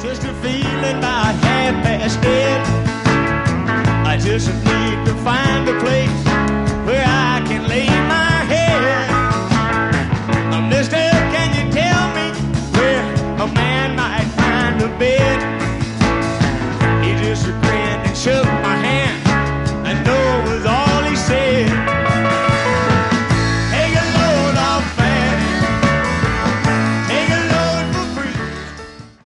Just a feeling about half past dead. I just need to find a place where I can lay my head. Mister, can you tell me where a man might find a bed? He just grinned and shook